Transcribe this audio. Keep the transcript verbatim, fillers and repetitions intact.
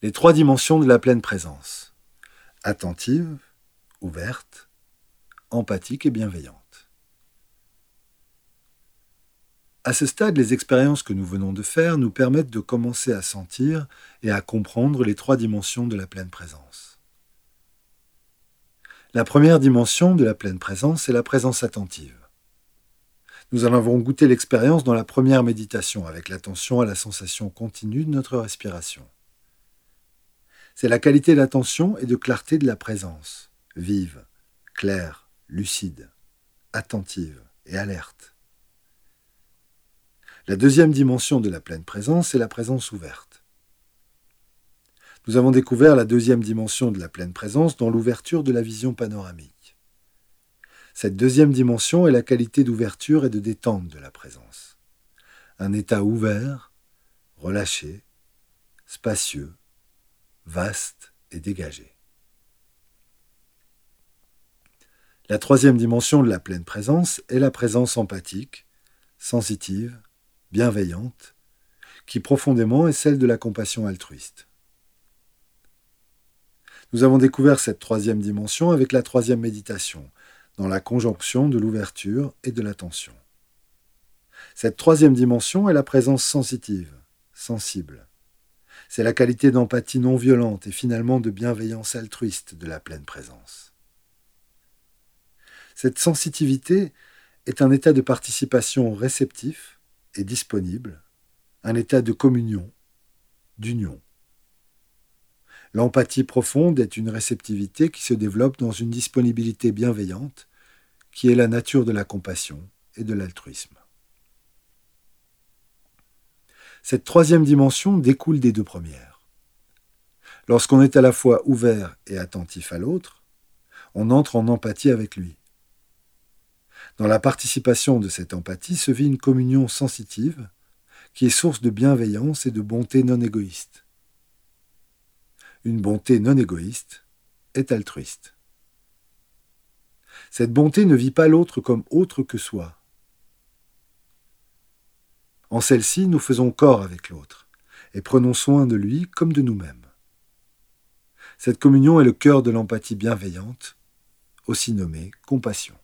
Les trois dimensions de la pleine présence. Attentive, ouverte, empathique et bienveillante. À ce stade, les expériences que nous venons de faire nous permettent de commencer à sentir et à comprendre les trois dimensions de la pleine présence. La première dimension de la pleine présence est la présence attentive. Nous en avons goûté l'expérience dans la première méditation avec l'attention à la sensation continue de notre respiration. C'est la qualité d'attention et de clarté de la présence, vive, claire, lucide, attentive et alerte. La deuxième dimension de la pleine présence est la présence ouverte. Nous avons découvert la deuxième dimension de la pleine présence dans l'ouverture de la vision panoramique. Cette deuxième dimension est la qualité d'ouverture et de détente de la présence. Un état ouvert, relâché, spacieux, vaste et dégagé. La troisième dimension de la pleine présence est la présence empathique, sensitive, bienveillante, qui profondément est celle de la compassion altruiste. Nous avons découvert cette troisième dimension avec la troisième méditation, dans la conjonction de l'ouverture et de l'attention. Cette troisième dimension est la présence sensitive, sensible. C'est la qualité d'empathie non violente et finalement de bienveillance altruiste de la pleine présence. Cette sensitivité est un état de participation réceptif et disponible, un état de communion, d'union. L'empathie profonde est une réceptivité qui se développe dans une disponibilité bienveillante, qui est la nature de la compassion et de l'altruisme. Cette troisième dimension découle des deux premières. Lorsqu'on est à la fois ouvert et attentif à l'autre, on entre en empathie avec lui. Dans la participation de cette empathie se vit une communion sensitive qui est source de bienveillance et de bonté non égoïste. Une bonté non égoïste est altruiste. Cette bonté ne vit pas l'autre comme autre que soi. En celle-ci, nous faisons corps avec l'autre et prenons soin de lui comme de nous-mêmes. Cette communion est le cœur de l'empathie bienveillante, aussi nommée compassion.